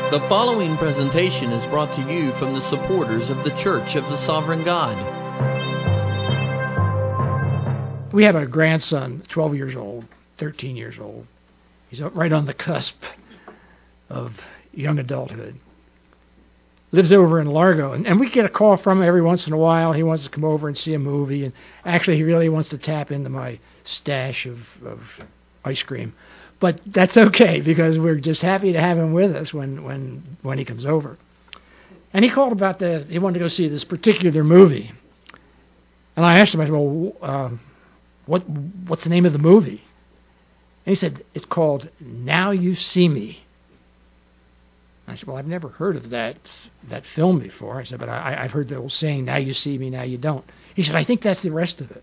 The following presentation is brought to you from the supporters of the Church of the Sovereign God. We have a grandson, 12 years old, 13 years old. He's right on the cusp of young adulthood. Lives over in Largo, and we get a call from him every once in a while. He wants to come over and see a movie, and actually he really wants to tap into my stash of ice cream. But that's okay, because we're just happy to have him with us when he comes over. And he called about he wanted to go see this particular movie. And I asked him, I said, well, what's the name of the movie? And he said, it's called Now You See Me. I said, well, I've never heard of that film before. I said, but I've heard the old saying, now you see me, now you don't. He said, I think that's the rest of it.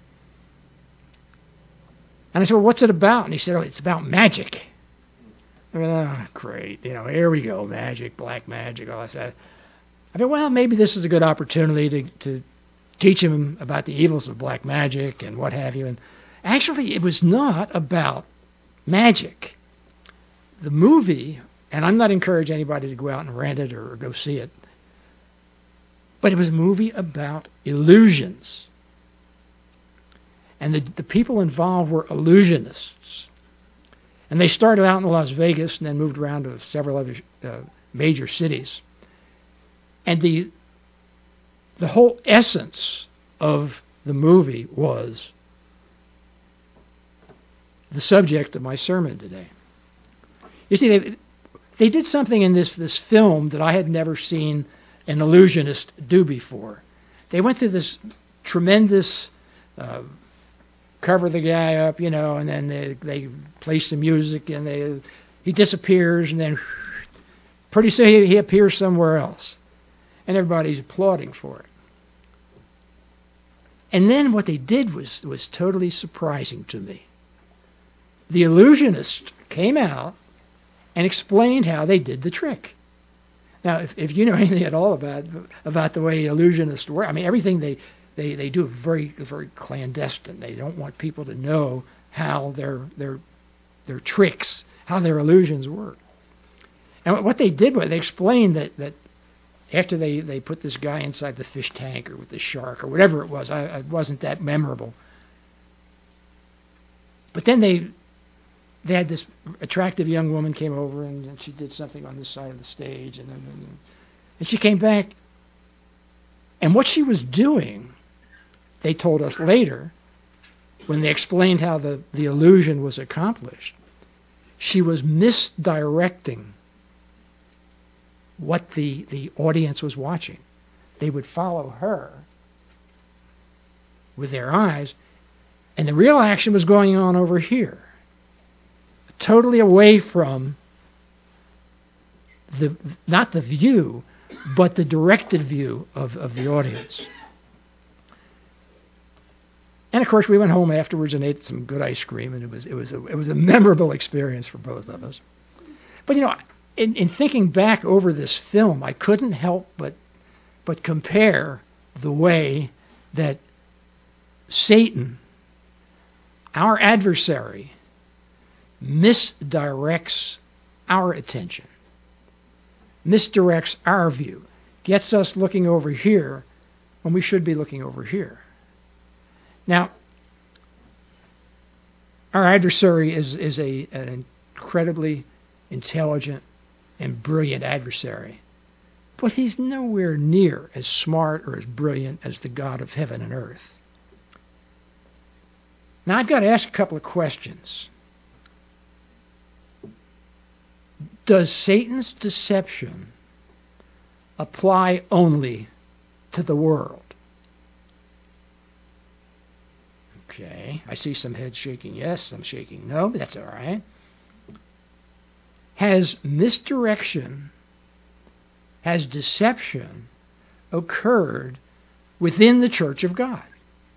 And I said, well, what's it about? And he said, oh, it's about magic. I mean, oh, great. Here we go, magic, black magic, all that stuff. I mean, well, maybe this is a good opportunity to teach him about the evils of black magic and what have you. And actually, it was not about magic. The movie, and I'm not encouraging anybody to go out and rent it or go see it, but it was a movie about illusions. And the people involved were illusionists. And they started out in Las Vegas and then moved around to several other major cities. And the whole essence of the movie was the subject of my sermon today. You see, they did something in this film that I had never seen an illusionist do before. They went through this tremendous cover the guy up, and then they play some music, and he disappears, and then pretty soon he appears somewhere else, and everybody's applauding for it. And then what they did was totally surprising to me. The illusionist came out and explained how they did the trick. Now, if you know anything at all about the way illusionists work, I mean, everything they do very, very clandestine. They don't want people to know how their tricks, how their illusions work. And what they did was they explained that after they put this guy inside the fish tank or with the shark or whatever it was, it wasn't that memorable. But then they had this attractive young woman came over and she did something on this side of the stage, and she came back, and what she was doing, they told us later, when they explained how the illusion was accomplished, she was misdirecting what the audience was watching. They would follow her with their eyes, and the real action was going on over here, totally away from not the view, but the directed view of the audience. And of course, we went home afterwards and ate some good ice cream, and it was a memorable experience for both of us. But in thinking back over this film, I couldn't help but compare the way that Satan, our adversary, misdirects our attention, misdirects our view, gets us looking over here when we should be looking over here. Now, our adversary is an incredibly intelligent and brilliant adversary, but he's nowhere near as smart or as brilliant as the God of heaven and earth. Now, I've got to ask a couple of questions. Does Satan's deception apply only to the world? Okay, I see some heads shaking yes, some shaking no, but that's all right. Has misdirection, has deception occurred within the Church of God?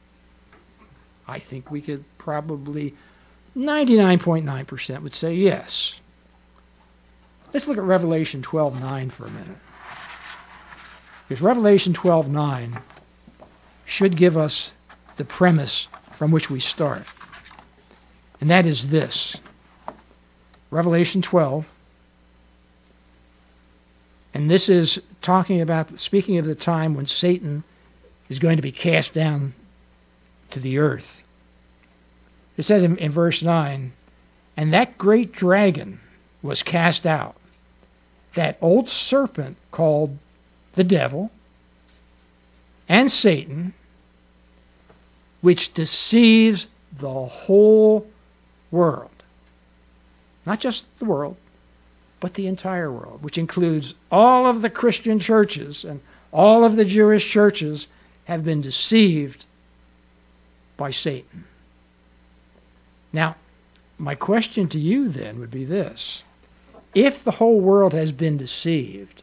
I think we could probably, 99.9% would say yes. Let's look at Revelation 12:9 for a minute. Because Revelation 12:9 should give us the premise from which we start. And that is this. Revelation 12, And this is speaking of the time when Satan is going to be cast down to the earth. It says in verse 9, "And that great dragon was cast out, that old serpent called the devil and Satan, which deceives the whole world." Not just the world, but the entire world, which includes all of the Christian churches, and all of the Jewish churches have been deceived by Satan. Now, my question to you then would be this. If the whole world has been deceived,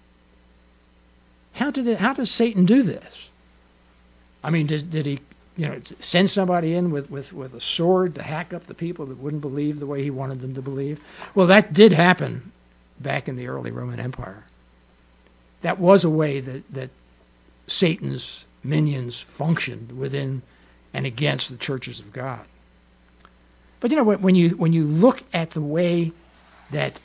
how does Satan do this? I mean, did he send somebody in with a sword to hack up the people that wouldn't believe the way he wanted them to believe? Well, that did happen back in the early Roman Empire. That was a way that Satan's minions functioned within and against the churches of God. But when you look at the way that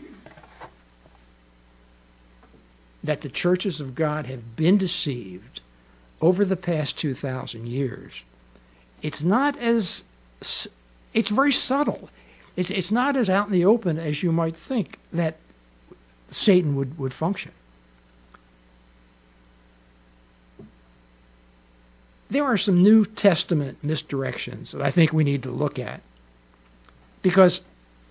the churches of God have been deceived over the past 2,000 years, it's very subtle. It's not as out in the open as you might think that Satan would function. There are some New Testament misdirections that I think we need to look at. Because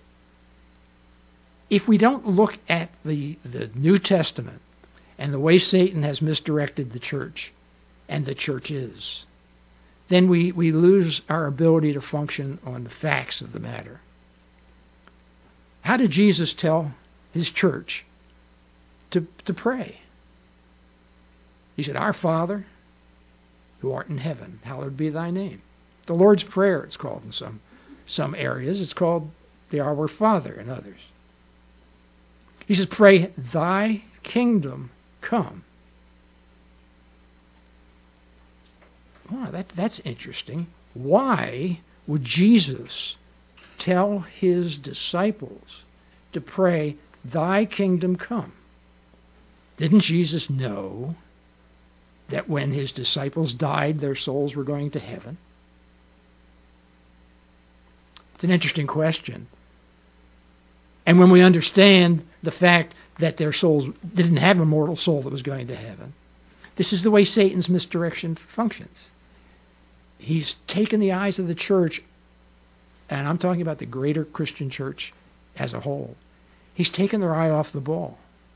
if we don't look at the New Testament and the way Satan has misdirected the church and the churches, then we lose our ability to function on the facts of the matter. How did Jesus tell his church to pray? He said, "Our Father, who art in heaven, hallowed be thy name." The Lord's Prayer, it's called in some areas. It's called the Our Father in others. He says, "Pray, thy kingdom come." Wow, that's interesting. Why would Jesus tell his disciples to pray, "Thy kingdom come"? Didn't Jesus know that when his disciples died, their souls were going to heaven? It's an interesting question. And when we understand the fact that their souls didn't have a mortal soul that was going to heaven, this is the way Satan's misdirection functions. He's taken the eyes of the church, and I'm talking about the greater Christian church as a whole. He's taken their eye off the ball.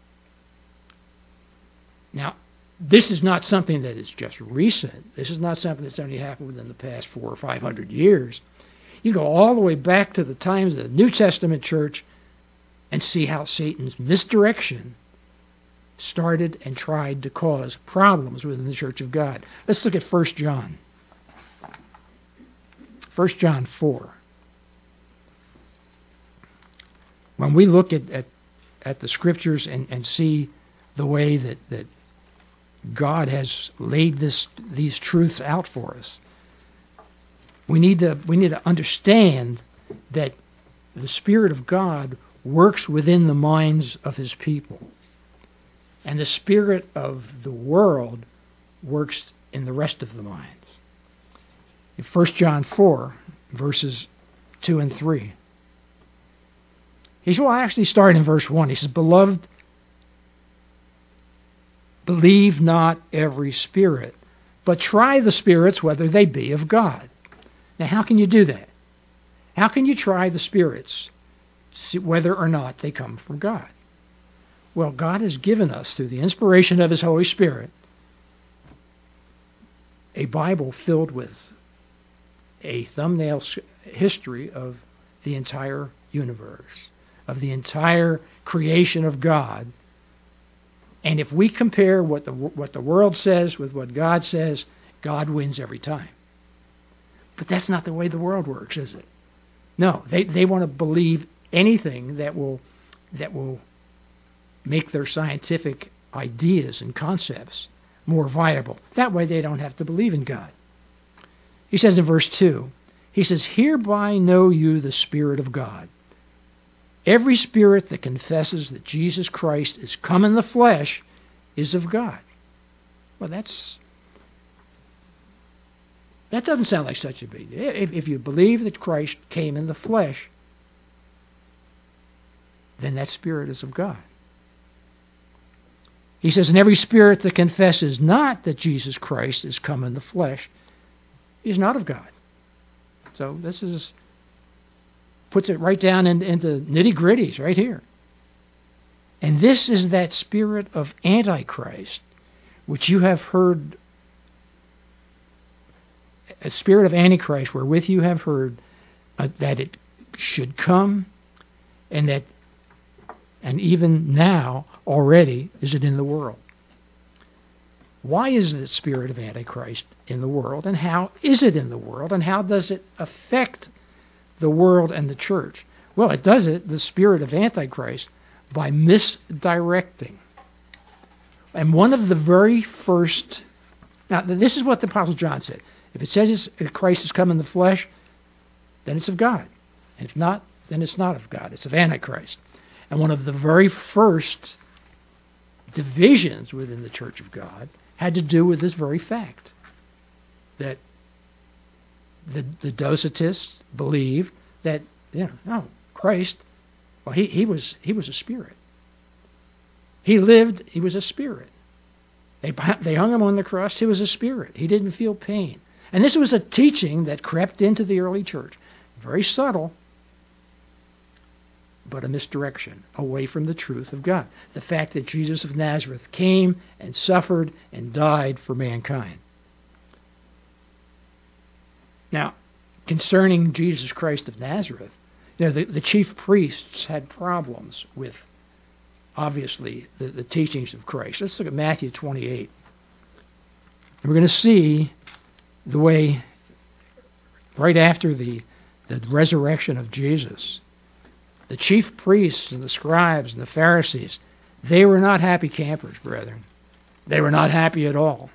Now, this is not something that is just recent. This is not something that's only happened within the past 400 or 500 years. You go all the way back to the times of the New Testament church and see how Satan's misdirection started and tried to cause problems within the church of God. Let's look at 1 John. 1 John 4. When we look at the Scriptures and see the way that God has laid these truths out for us, we need to understand that the Spirit of God works within the minds of his people, and the spirit of the world works in the rest of the minds. In 1 John 4, verses 2 and 3, he says, well, I actually start in verse 1. He says, "Beloved, believe not every spirit, but try the spirits whether they be of God." Now, how can you do that? How can you try the spirits, see whether or not they come from God? Well, God has given us, through the inspiration of his Holy Spirit, a Bible filled with a thumbnail history of the entire universe, of the entire creation of God. And if we compare what the world says with what God says, God wins every time. But that's not the way the world works, is it? No, they want to believe anything that will make their scientific ideas and concepts more viable. That way they don't have to believe in God. He says in verse 2, he says, "Hereby know you the Spirit of God." Every spirit that confesses that Jesus Christ is come in the flesh is of God. Well, that doesn't sound like such a big deal. If you believe that Christ came in the flesh, then that spirit is of God. He says, and every spirit that confesses not that Jesus Christ is come in the flesh is not of God. So this puts it right down into nitty-gritties right here. And this is that spirit of Antichrist, which you have heard, a spirit of Antichrist wherewith you have heard that it should come, and even now already is it in the world. Why is the spirit of Antichrist in the world, and how is it in the world, and how does it affect the world and the church? Well, it does it, the spirit of Antichrist, by misdirecting. And one of the very first... Now, this is what the Apostle John said. If it says Christ has come in the flesh, then it's of God. And if not, then it's not of God. It's of Antichrist. And one of the very first divisions within the Church of God had to do with this very fact, that the Docetists believed that, no, Christ, well, he was a spirit. He lived, he was a spirit. They hung him on the cross, he was a spirit. He didn't feel pain. And this was a teaching that crept into the early church. Very subtle, but a misdirection away from the truth of God. The fact that Jesus of Nazareth came and suffered and died for mankind. Now, concerning Jesus Christ of Nazareth, the chief priests had problems with, obviously, the teachings of Christ. Let's look at Matthew 28. And we're going to see the way, right after the resurrection of Jesus, the chief priests and the scribes and the Pharisees, they were not happy campers, brethren. They were not happy at all.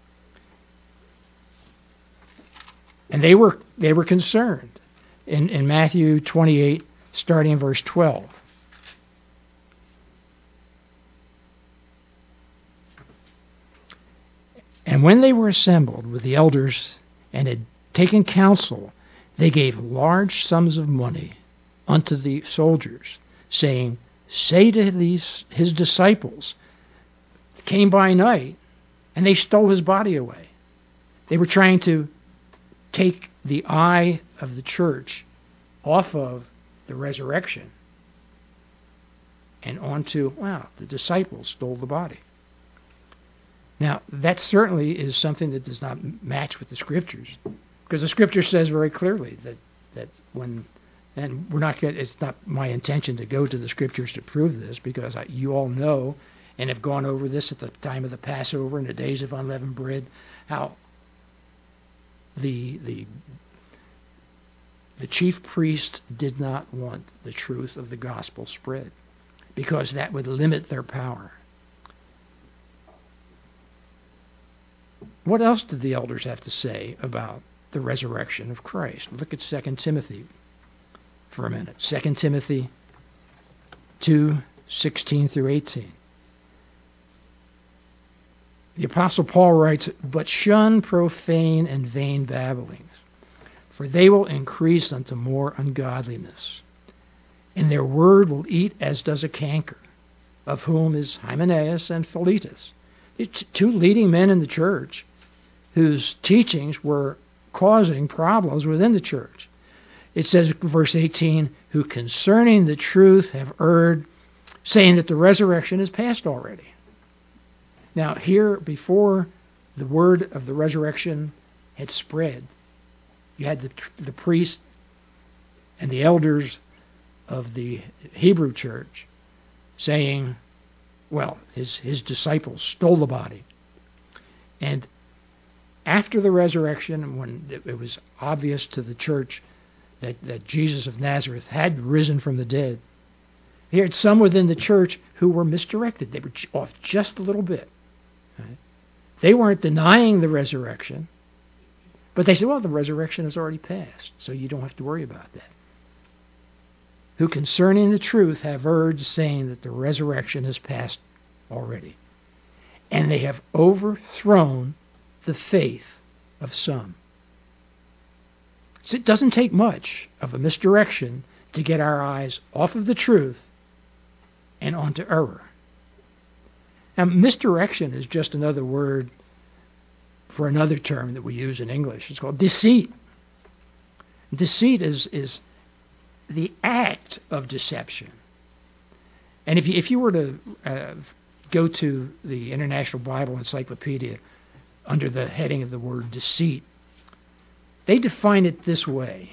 And they were concerned in Matthew 28, starting in verse 12. And when they were assembled with the elders and had taken counsel, they gave large sums of money unto the soldiers, saying, say to his disciples, came by night, and they stole his body away. They were trying to take the eye of the church off of the resurrection and onto, the disciples stole the body. Now, that certainly is something that does not match with the Scriptures, because the Scripture says very clearly that when, and it's not my intention to go to the Scriptures to prove this, because you all know and have gone over this at the time of the Passover and the days of unleavened bread, how the chief priest did not want the truth of the gospel spread, because that would limit their power. What else did the elders have to say about the resurrection of Christ? Look at 2 Timothy for a minute. 2 Timothy 2:16 through 18. The Apostle Paul writes, but shun profane and vain babblings, for they will increase unto more ungodliness. And their word will eat as does a canker, of whom is Hymenaeus and Philetus, two leading men in the church whose teachings were causing problems within the church. It says, verse 18, who concerning the truth have erred, saying that the resurrection is past already. Now here, before the word of the resurrection had spread, you had the priest and the elders of the Hebrew church saying, his disciples stole the body. And after the resurrection, when it was obvious to the church that Jesus of Nazareth had risen from the dead, he had some within the church who were misdirected. They were off just a little bit. Right? They weren't denying the resurrection, but they said, the resurrection has already passed, so you don't have to worry about that. who concerning the truth have urged, saying that the resurrection has passed already. And they have overthrown the faith of some. So it doesn't take much of a misdirection to get our eyes off of the truth and onto error. Now, misdirection is just another word for another term that we use in English. It's called deceit. Deceit is the act of deception. And if you were to go to the International Bible Encyclopedia under the heading of the word deceit, they define it this way: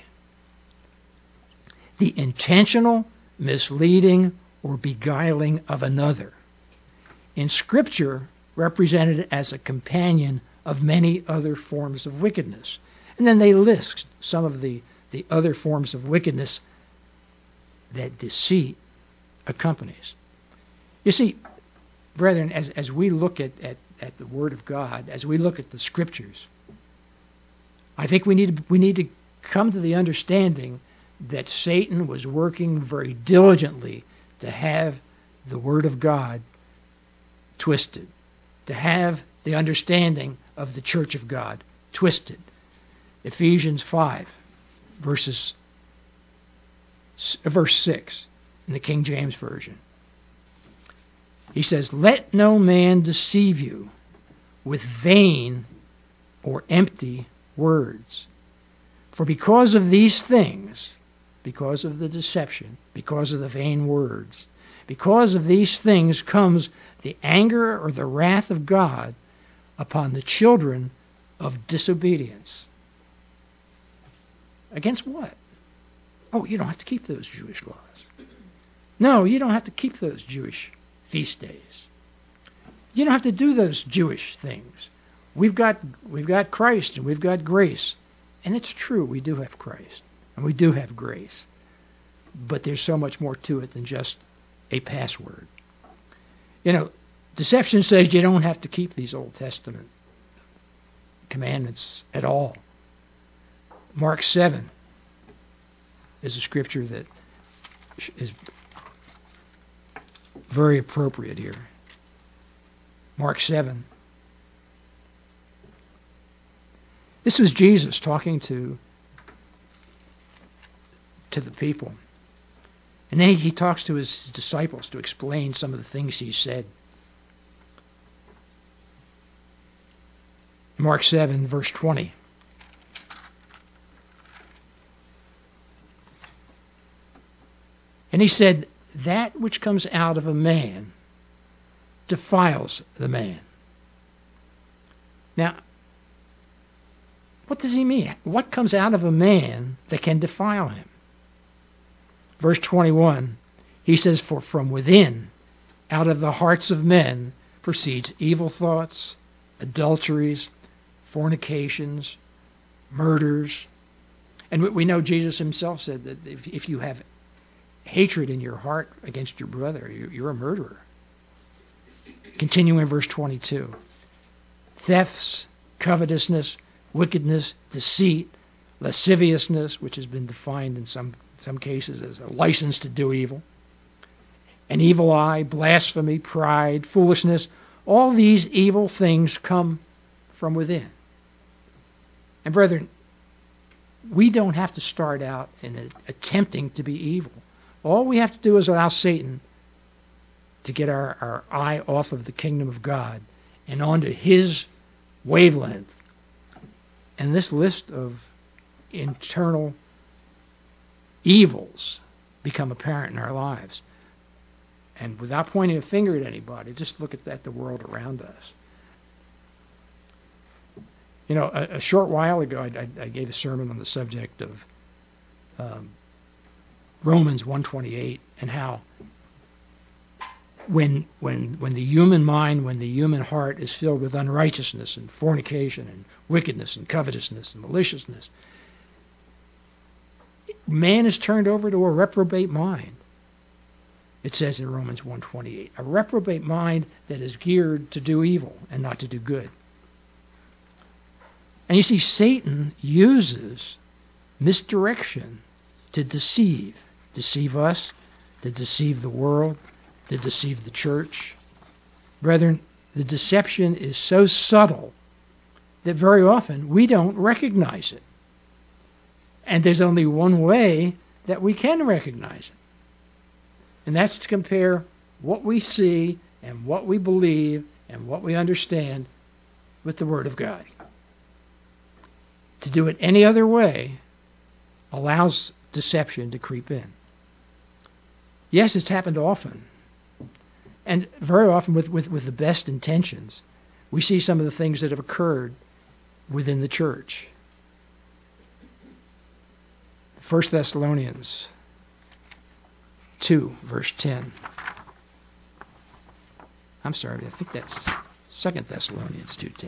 the intentional misleading or beguiling of another, in Scripture represented as a companion of many other forms of wickedness. And then they list some of the other forms of wickedness that deceit accompanies. You see, brethren, as we look at the Word of God, as we look at the Scriptures, I think we need to come to the understanding that Satan was working very diligently to have the Word of God twisted, to have the understanding of the Church of God twisted. Ephesians 5, verse 6 in the King James Version. He says, "Let no man deceive you with vain or empty words. For because of these things," because of the deception, because of the vain words, because of these things comes the anger or the wrath of God upon the children of disobedience. Against what? Oh, you don't have to keep those Jewish laws. No, you don't have to keep those Jewish feast days. You don't have to do those Jewish things. We've got Christ and we've got grace. And it's true, we do have Christ and we do have grace. But there's so much more to it than just a password. You know, deception says you don't have to keep these Old Testament commandments at all. Mark 7 is a scripture that is very appropriate here. Mark 7. This is Jesus talking to the people. And then he talks to his disciples to explain some of the things he said. Mark 7, verse 20. And he said, "That which comes out of a man defiles the man." Now, what does he mean? What comes out of a man that can defile him? Verse 21, he says, "For from within, out of the hearts of men, proceeds evil thoughts, adulteries, fornications, murders." And we know Jesus himself said that if you have hatred in your heart against your brother, you're a murderer. Continuing in verse 22. Thefts, covetousness, wickedness, deceit, lasciviousness, which has been defined in some cases as a license to do evil, an evil eye, blasphemy, pride, foolishness. All these evil things come from within. And brethren, we don't have to start out in attempting to be evil. All we have to do is allow Satan to get our eye off of the kingdom of God and onto his wavelength. And this list of internal evils become apparent in our lives. And without pointing a finger at anybody, just look at the world around us. You know, a short while ago, I gave a sermon on the subject of Romans 1:28 and how when the human mind, when the human heart is filled with unrighteousness and fornication and wickedness and covetousness and maliciousness, man is turned over to a reprobate mind. It says in Romans 1:28, a reprobate mind that is geared to do evil and not to do good. And you see, Satan uses misdirection to deceive deceive us, to deceive the world, to deceive the church. Brethren, the deception is so subtle that very often we don't recognize it. And there's only one way that we can recognize it. And that's to compare what we see and what we believe and what we understand with the Word of God. To do it any other way allows deception to creep in. Yes, it's happened often. And very often with the best intentions. We see some of the things that have occurred within the church. 1 Thessalonians 2, verse 10. I'm sorry, I think that's 2 Thessalonians 2:10.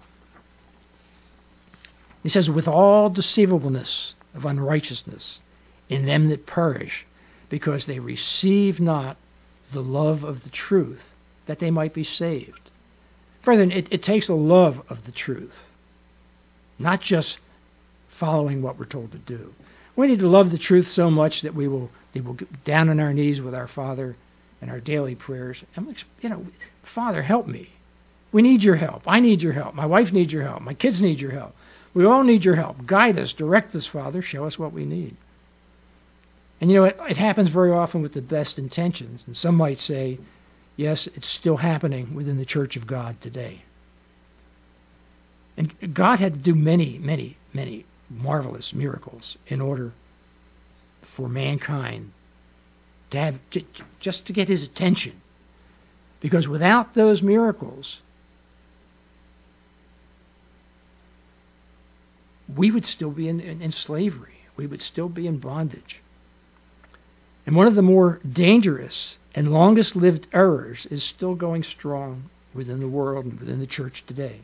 He says, with all deceivableness of unrighteousness in them that perish, because they receive not the love of the truth, that they might be saved. Further, it takes a love of the truth, not just following what we're told to do. We need to love the truth so much that we will get down on our knees with our Father in our daily prayers. And, Father, help me. We need your help. I need your help. My wife needs your help. My kids need your help. We all need your help. Guide us, direct us, Father. Show us what we need. And it happens very often with the best intentions. And some might say, yes, it's still happening within the Church of God today. And God had to do many, many, many marvelous miracles in order for mankind to have just to get his attention. Because without those miracles, we would still be in slavery. We would still be in bondage. And one of the more dangerous and longest-lived errors is still going strong within the world and within the church today.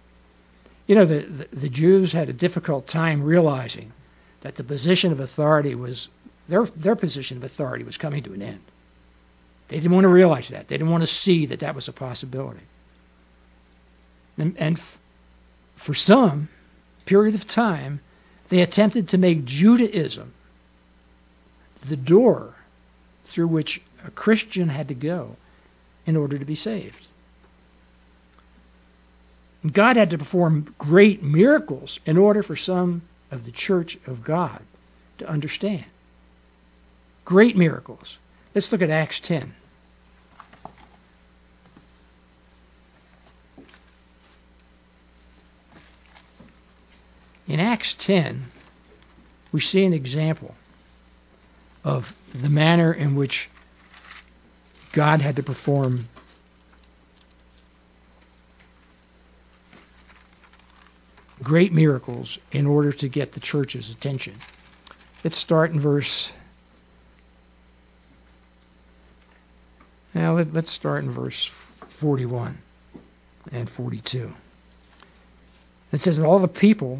The Jews had a difficult time realizing that the position of authority was, their position of authority was coming to an end. They didn't want to realize that. They didn't want to see that was a possibility. And for some period of time, they attempted to make Judaism the door through which a Christian had to go in order to be saved. And God had to perform great miracles in order for some of the church of God to understand. Great miracles. Let's look at Acts 10. In Acts 10, we see an example of the manner in which God had to perform great miracles in order to get the church's attention. Let's start in verse 41 and 42. It says that all the people,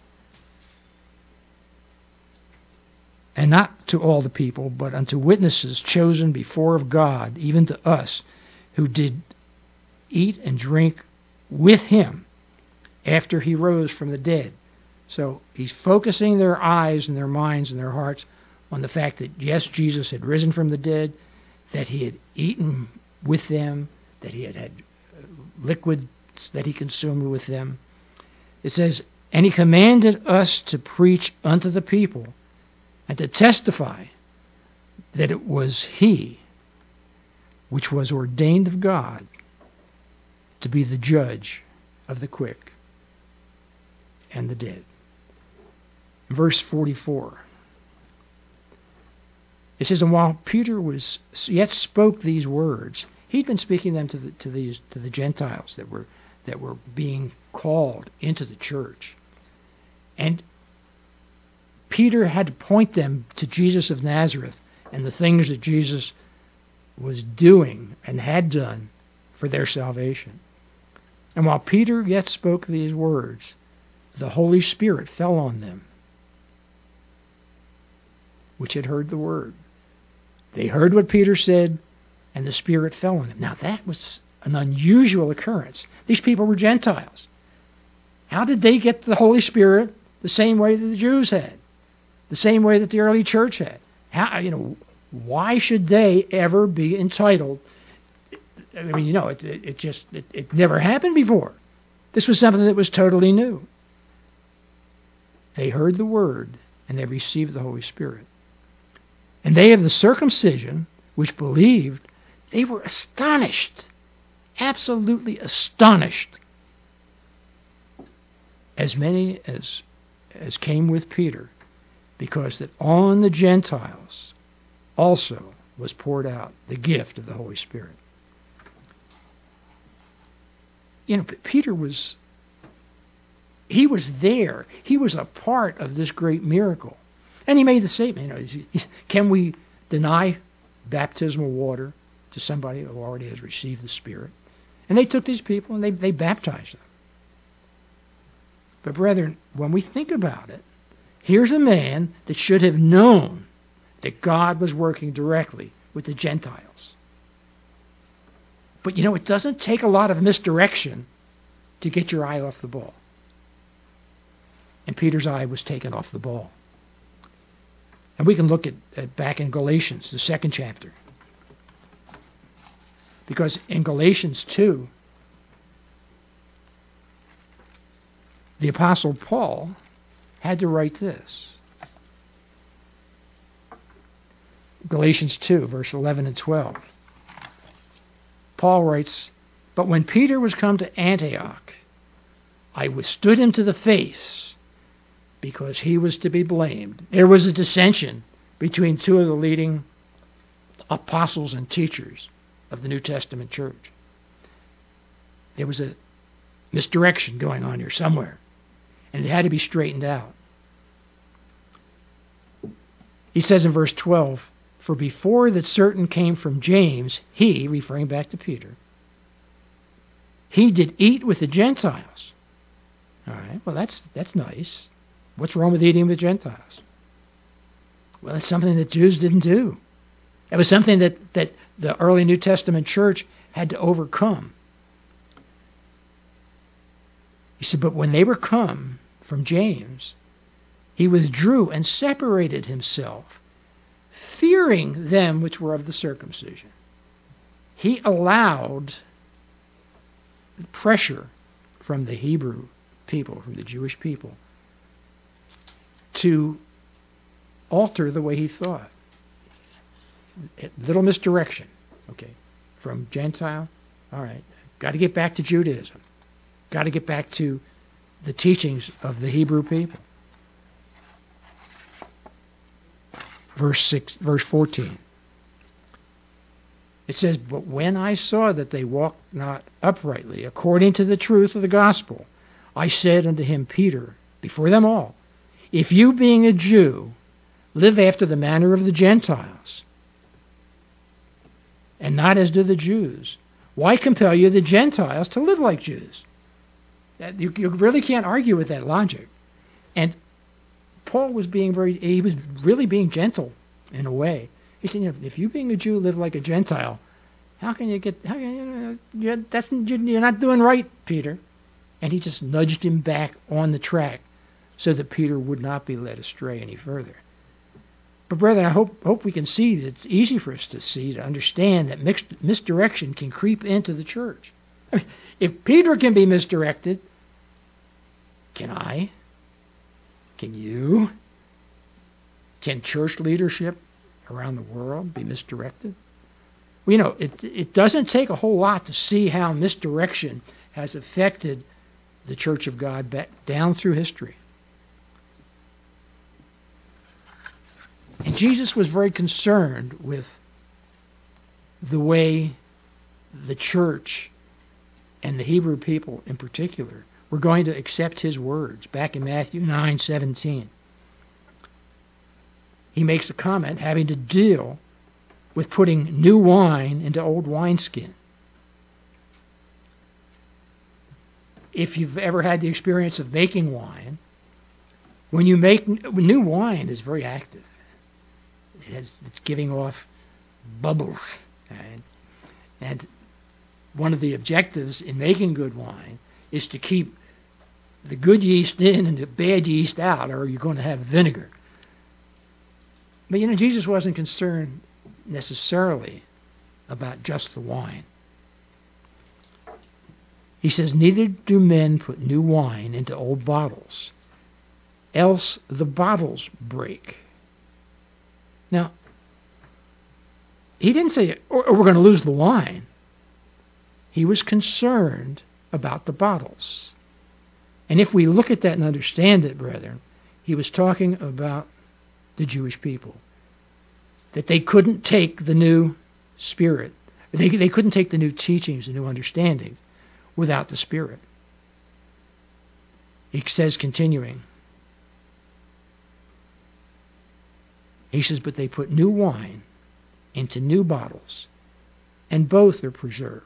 and not to all the people, but unto witnesses chosen before of God, even to us, who did eat and drink with him after he rose from the dead. So he's focusing their eyes and their minds and their hearts on the fact that, yes, Jesus had risen from the dead, that he had eaten with them, that he had had liquids that he consumed with them. It says, and he commanded us to preach unto the people and to testify that it was he which was ordained of God to be the judge of the quick and the dead. Verse 44. It says, and while Peter was yet spoke these words, he'd been speaking them to the Gentiles that were being called into the church. And Peter had to point them to Jesus of Nazareth and the things that Jesus was doing and had done for their salvation. And while Peter yet spoke these words, the Holy Spirit fell on them, which had heard the word. They heard what Peter said, and the Spirit fell on them. Now that was an unusual occurrence. These people were Gentiles. How did they get the Holy Spirit the same way that the Jews had? The same way that the early church had? Why should they ever be entitled? I mean, it never happened before. This was something that was totally new. They heard the word and they received the Holy Spirit. And they of the circumcision, which believed, they were astonished, absolutely astonished. As many as came with Peter, because that on the Gentiles also was poured out the gift of the Holy Spirit. Peter was there. He was a part of this great miracle. And he made the statement, can we deny baptismal water to somebody who already has received the Spirit? And they took these people and they baptized them. But brethren, when we think about it, here's a man that should have known that God was working directly with the Gentiles. But it doesn't take a lot of misdirection to get your eye off the ball. And Peter's eye was taken off the ball. And we can look at back in Galatians, the 2nd chapter. Because in Galatians 2, the Apostle Paul had to write this. Galatians 2, verse 11 and 12. Paul writes, "But when Peter was come to Antioch, I withstood him to the face, because he was to be blamed." There was a dissension between two of the leading apostles and teachers of the New Testament church. There was a misdirection going on here somewhere, and it had to be straightened out. He says in verse 12, "For before that certain came from James, he," referring back to Peter, "he did eat with the Gentiles." All right, well, that's nice. What's wrong with eating with Gentiles? Well, it's something that Jews didn't do. It was something that the early New Testament church had to overcome. He said, "But when they were come from James, he withdrew and separated himself, fearing them which were of the circumcision." He allowed pressure from the Hebrew people, from the Jewish people, to alter the way he thought. A little misdirection. Okay, from Gentile, all right, got to get back to Judaism. Got to get back to the teachings of the Hebrew people. Verse 14. It says, "But when I saw that they walked not uprightly, according to the truth of the gospel, I said unto him, Peter, before them all, if you, being a Jew, live after the manner of the Gentiles, and not as do the Jews, why compel you the Gentiles to live like Jews?" You really can't argue with that logic. And Paul was really being gentle in a way. He said, if you, being a Jew, live like a Gentile, you're not doing right, Peter. And he just nudged him back on the track so that Peter would not be led astray any further. But brethren, I hope we can see that it's easy for us to understand that misdirection can creep into the church. I mean, if Peter can be misdirected, can I? Can you? Can church leadership around the world be misdirected? Well, it doesn't take a whole lot to see how misdirection has affected the Church of God back down through history. And Jesus was very concerned with the way the church and the Hebrew people in particular were going to accept his words. Back in Matthew 9:17, he makes a comment having to deal with putting new wine into old wineskin. If you've ever had the experience of making wine, when you make new wine, is very active. It's giving off bubbles. Right? And one of the objectives in making good wine is to keep the good yeast in and the bad yeast out, or you're going to have vinegar. But Jesus wasn't concerned necessarily about just the wine. He says, neither do men put new wine into old bottles, else the bottles break. Now, he didn't say, or we're going to lose the wine. He was concerned about the bottles. And if we look at that and understand it, brethren, he was talking about the Jewish people. That they couldn't take the new spirit. They couldn't take the new teachings, the new understanding, without the Spirit. He says, continuing, he says, but they put new wine into new bottles, and both are preserved.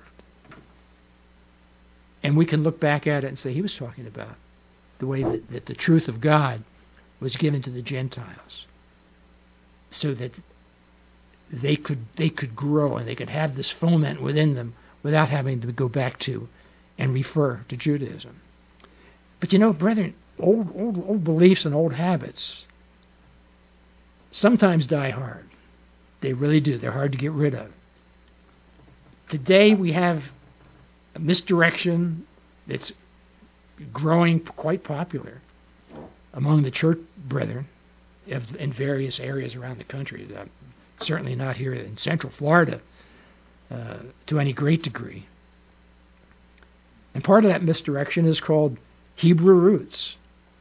And we can look back at it and say he was talking about the way that the truth of God was given to the Gentiles, so that they could grow and they could have this foment within them without having to go back to and refer to Judaism. But brethren, old beliefs and old habits sometimes die hard. They really do. They're hard to get rid of. Today we have a misdirection that's growing quite popular among the church brethren in various areas around the country. Certainly not here in Central Florida to any great degree. And part of that misdirection is called Hebrew roots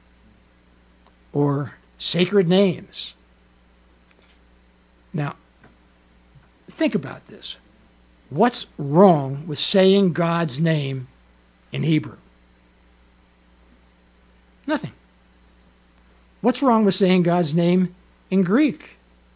or sacred names. Now, think about this. What's wrong with saying God's name in Hebrew? Nothing. What's wrong with saying God's name in Greek?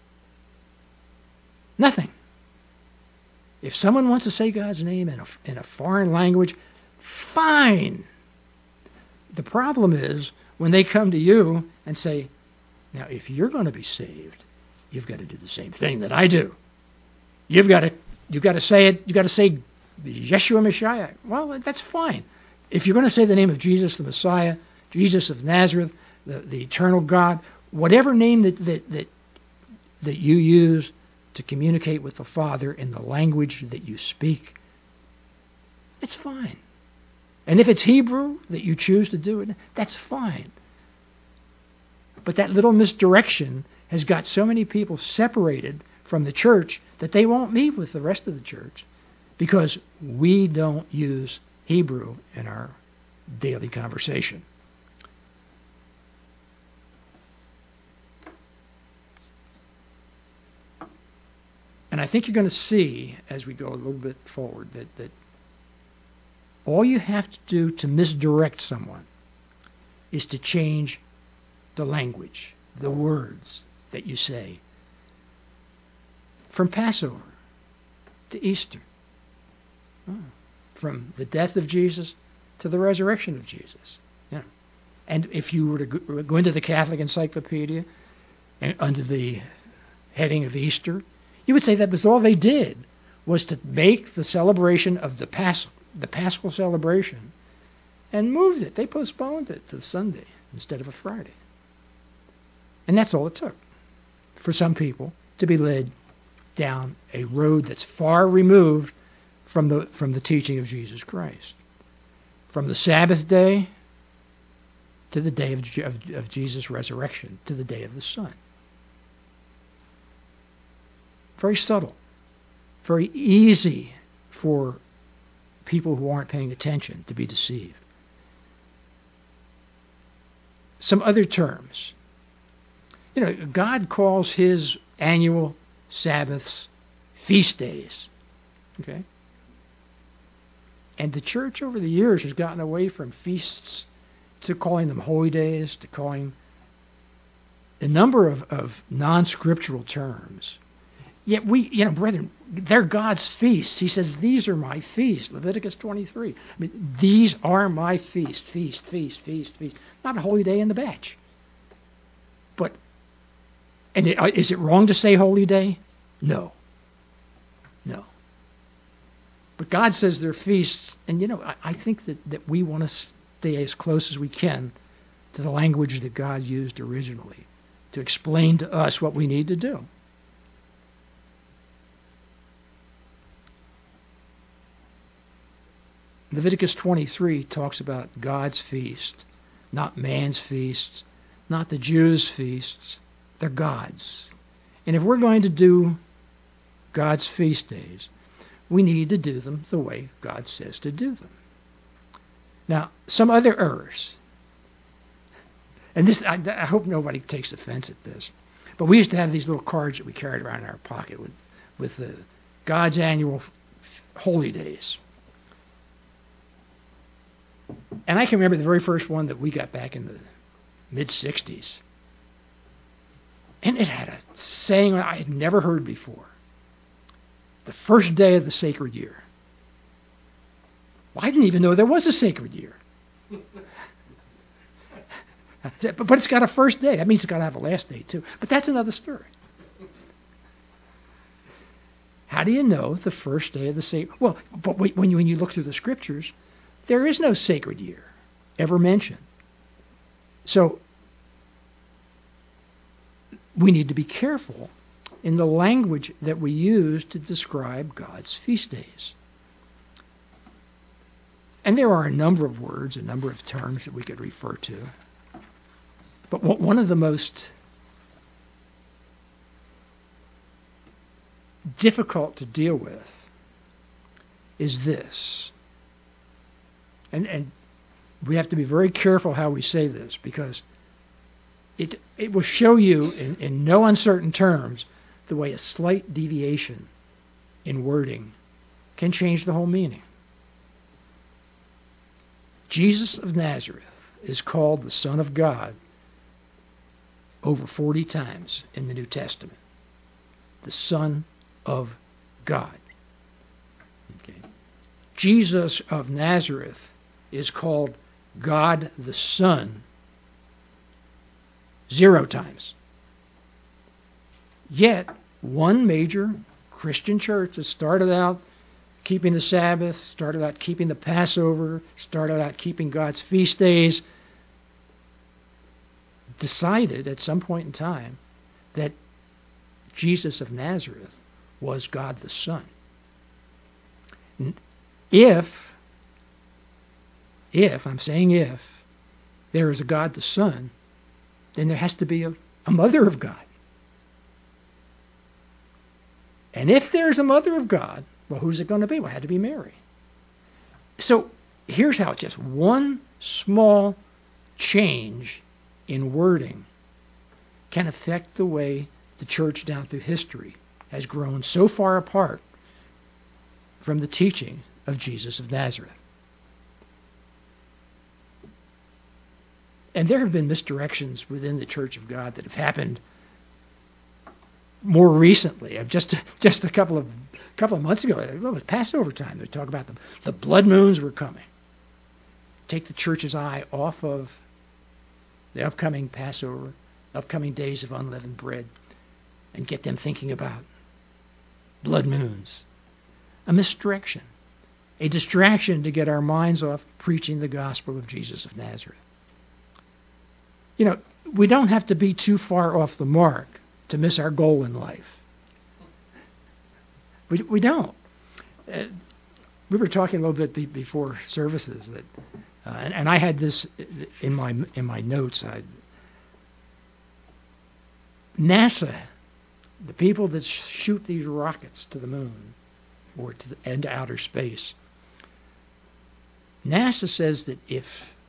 Nothing. If someone wants to say God's name in a foreign language, fine. The problem is when they come to you and say, now if you're going to be saved, you've got to do the same thing that I do. You've got to say it. You've got to say Yeshua Messiah. Well, that's fine. If you're going to say the name of Jesus, the Messiah, Jesus of Nazareth, the eternal God, whatever name that you use to communicate with the Father in the language that you speak, it's fine. And if it's Hebrew that you choose to do it, that's fine. But that little misdirection has got so many people separated from the church that they won't meet with the rest of the church because we don't use Hebrew in our daily conversation. And I think you're going to see as we go a little bit forward that all you have to do to misdirect someone is to change the language, the words that you say. From Passover to Easter. From the death of Jesus to the resurrection of Jesus. And if you were to go into the Catholic Encyclopedia and under the heading of Easter, you would say that was all they did was to make the celebration of the Paschal celebration and moved it. They postponed it to Sunday instead of a Friday. And that's all it took for some people to be led down a road that's far removed from the teaching of Jesus Christ. From the Sabbath day to the day of Jesus' resurrection, to the day of the Son. Very subtle. Very easy for people who aren't paying attention to be deceived. Some other terms. God calls his annual Sabbaths feast days. Okay? And the church over the years has gotten away from feasts to calling them holy days, to calling a number of non-scriptural terms. Yet we, brethren, they're God's feasts. He says, these are my feasts. Leviticus 23. These are my feast. Feast. Not a holy day in the batch. And is it wrong to say holy day? No. But God says they're feasts, and I think that we want to stay as close as we can to the language that God used originally to explain to us what we need to do. Leviticus 23 talks about God's feast, not man's feasts, not the Jews' feasts. They're God's. And if we're going to do God's feast days, we need to do them the way God says to do them. Now, some other errors. And this, I hope nobody takes offense at this. But we used to have these little cards that we carried around in our pocket with the God's annual holy days. And I can remember the very first one that we got back in the mid-'60s. And it had a saying I had never heard before. The first day of the sacred year. Well, I didn't even know there was a sacred year. But it's got a first day. That means it's got to have a last day, too. But that's another story. How do you know the first day of the sacred? Well, but when you look through the scriptures, there is no sacred year ever mentioned. So we need to be careful in the language that we use to describe God's feast days. And there are a number of words, a number of terms that we could refer to. But one of the most difficult to deal with is this. And we have to be very careful how we say this, because it will show you in no uncertain terms the way a slight deviation in wording can change the whole meaning. Jesus of Nazareth is called the Son of God over 40 times in the New Testament. The Son of God. Okay. Jesus of Nazareth is called God the Son 0 times. Yet, one major Christian church that started out keeping the Sabbath, started out keeping the Passover, started out keeping God's feast days, decided at some point in time that Jesus of Nazareth was God the Son. If I'm saying if, there is a God the Son, then there has to be a mother of God. And if there's a mother of God, well, who's it going to be? Well, it had to be Mary. So here's how just one small change in wording can affect the way the church down through history has grown so far apart from the teaching of Jesus of Nazareth. And there have been misdirections within the Church of God that have happened more recently. Just a couple of months ago, it was Passover time. They talk about the blood moons were coming. Take the church's eye off of the upcoming Passover, upcoming days of unleavened bread, and get them thinking about blood moons. A misdirection, a distraction to get our minds off preaching the gospel of Jesus of Nazareth. You know, we don't have to be too far off the mark to miss our goal in life. We don't. We were talking a little bit before services that, and I had this in my notes. NASA, the people that shoot these rockets to the moon or into outer space, NASA says that if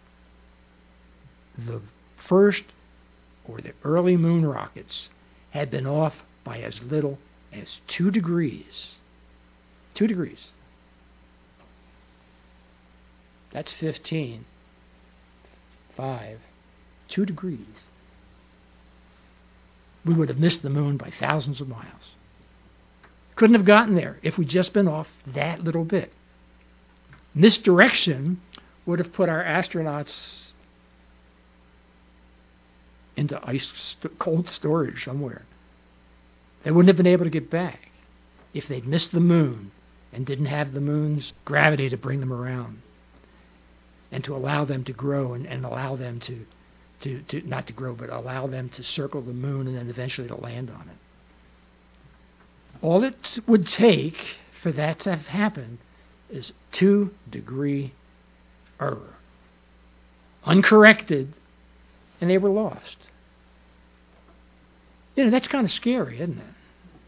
the first or the early moon rockets had been off by as little as 2 degrees. 2 degrees. That's 15. 5. 2 degrees. We would have missed the moon by thousands of miles. Couldn't have gotten there if we'd just been off that little bit. Misdirection would have put our astronauts into cold storage somewhere. They wouldn't have been able to get back if they'd missed the moon and didn't have the moon's gravity to bring them around and to allow them to grow and allow them to to not to grow, but allow them to circle the moon and then eventually to land on it. All it would take for that to have happened is 2-degree error. Uncorrected, and they were lost. That's kind of scary, isn't it?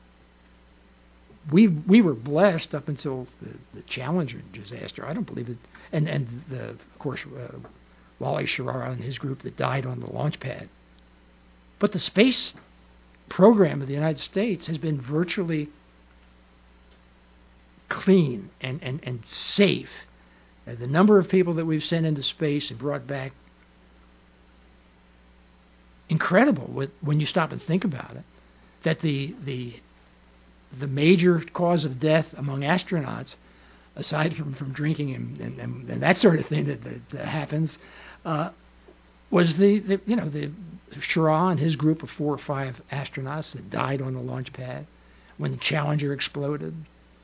We were blessed up until the Challenger disaster. I don't believe it. And of course, Wally Schirra and his group that died on the launch pad. But the space program of the United States has been virtually clean and safe. The number of people that we've sent into space and brought back, incredible when you stop and think about it, that the major cause of death among astronauts, aside from drinking and that sort of thing that happens, was the Schirra and his group of 4 or 5 astronauts that died on the launch pad when the Challenger exploded.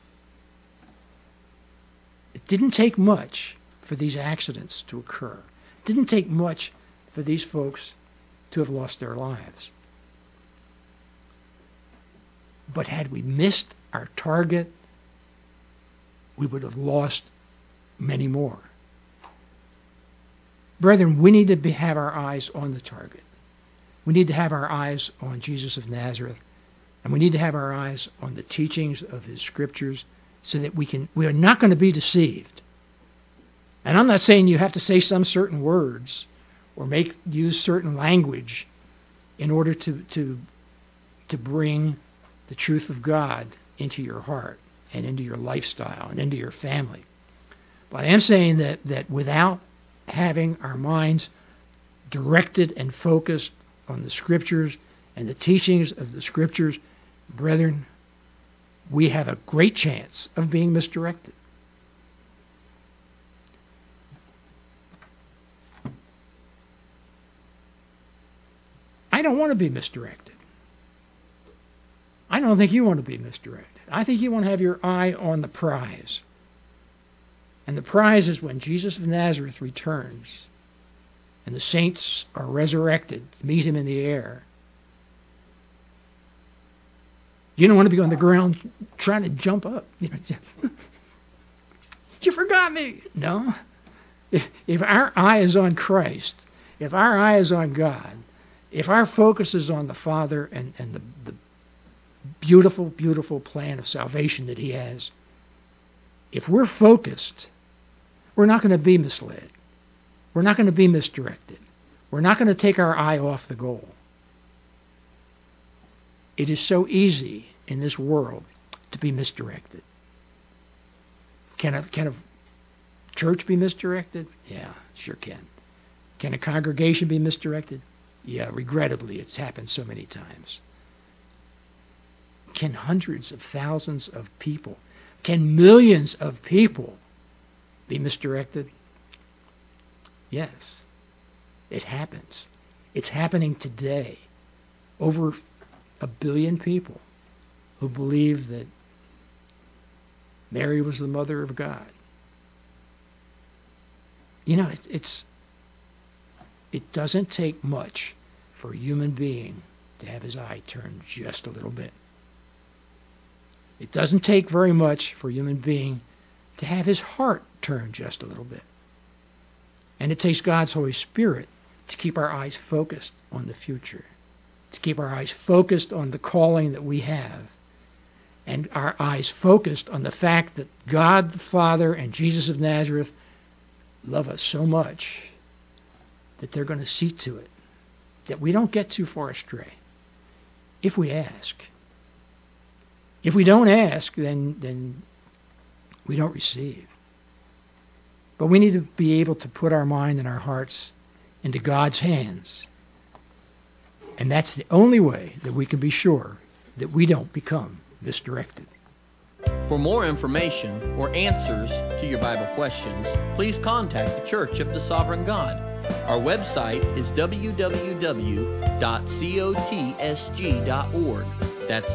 It didn't take much for these accidents to occur. It didn't take much for these folks to have lost their lives. But had we missed our target, we would have lost many more. Brethren, we need to have our eyes on the target. We need to have our eyes on Jesus of Nazareth, and we need to have our eyes on the teachings of his scriptures so that we are not going to be deceived. And I'm not saying you have to say some certain words or use certain language in order to bring the truth of God into your heart and into your lifestyle and into your family. But I am saying that without having our minds directed and focused on the Scriptures and the teachings of the Scriptures, brethren, we have a great chance of being misdirected. I don't want to be misdirected. I don't think you want to be misdirected. I think you want to have your eye on the prize. And the prize is when Jesus of Nazareth returns and the saints are resurrected to meet him in the air. You don't want to be on the ground trying to jump up. You forgot me. No. If our eye is on Christ, if our eye is on God, if our focus is on the Father and the beautiful, beautiful plan of salvation that he has, if we're focused, we're not going to be misled. We're not going to be misdirected. We're not going to take our eye off the goal. It is so easy in this world to be misdirected. Can a church be misdirected? Yeah, sure can. Can a congregation be misdirected? Yeah, regrettably, it's happened so many times. Can hundreds of thousands of people, can millions of people be misdirected? Yes, it happens. It's happening today. Over 1 billion people who believe that Mary was the mother of God. It doesn't take much for a human being to have his eye turned just a little bit. It doesn't take very much for a human being to have his heart turned just a little bit. And it takes God's Holy Spirit to keep our eyes focused on the future, to keep our eyes focused on the calling that we have, and our eyes focused on the fact that God the Father and Jesus of Nazareth love us so much that they're going to see to it that we don't get too far astray if we ask. If we don't ask, then we don't receive. But we need to be able to put our mind and our hearts into God's hands. And that's the only way that we can be sure that we don't become misdirected. For more information or answers to your Bible questions, please contact the Church of the Sovereign God. Our website is www.cotsg.org. That's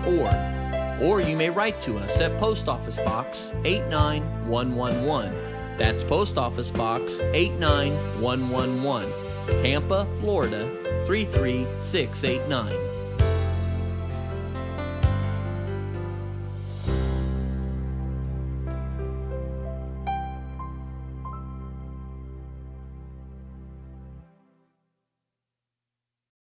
www.cotsg.org. Or you may write to us at Post Office Box 89111, That's Post Office Box 89111, Tampa, Florida 33689.